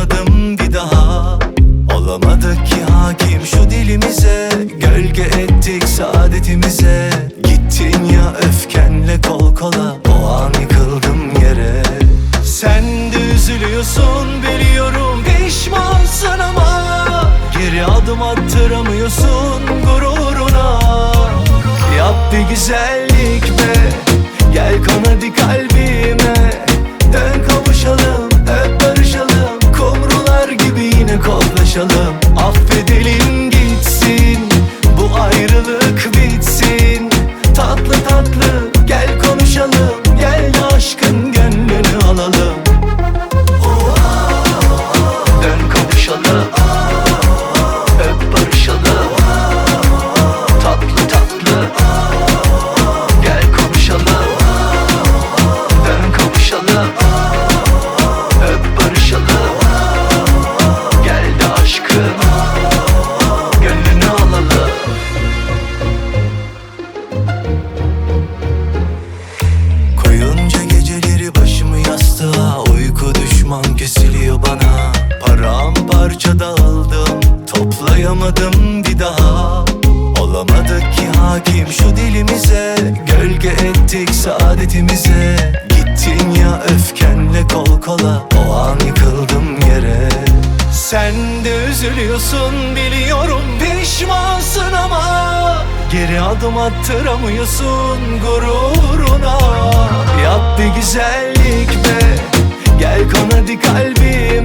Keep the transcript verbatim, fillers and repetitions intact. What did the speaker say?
Toplayamadım bir daha. Olamadık ki hakim şu dilimize. Gölge ettik saadetimize. Gittin ya öfkenle kol kola. O an yıkıldım yere. Sen de üzülüyorsun biliyorum, pişmansın ama geri adım attıramıyorsun gururuna. Yap bir güzellik be, gel kon hadi kalbime. Dön kavuşalım, hep barışalım. Kumrular gibi yine koklaşalım. Affedelim gitsin, bu ayrılık bitsin. Tatlı tatlı gel konuşalım. Gel de aşkın gönlünü alalım. Dön kavuşalım, hep barışalım. Tatlı tatlı gel konuşalım. Dön kavuşalım, hep barışalım. Gel de aşkın gönlünü alalım. Koyunca geceleri başımı yastığa, uyku düşman kesiliyor bana. Paramparça dağıldım, toplayamadım bir daha. Olamadık ki hakim şu dilimize. Gölge ettik saadetimize. Gittin ya öfkenle kol kola. O an yıkıldım yere. Sen de üzülüyorsun biliyorum, pişmansın ama geri adım attıramıyorsun gururuna. Yap bir güzellik be, gel kon hadi kalbime.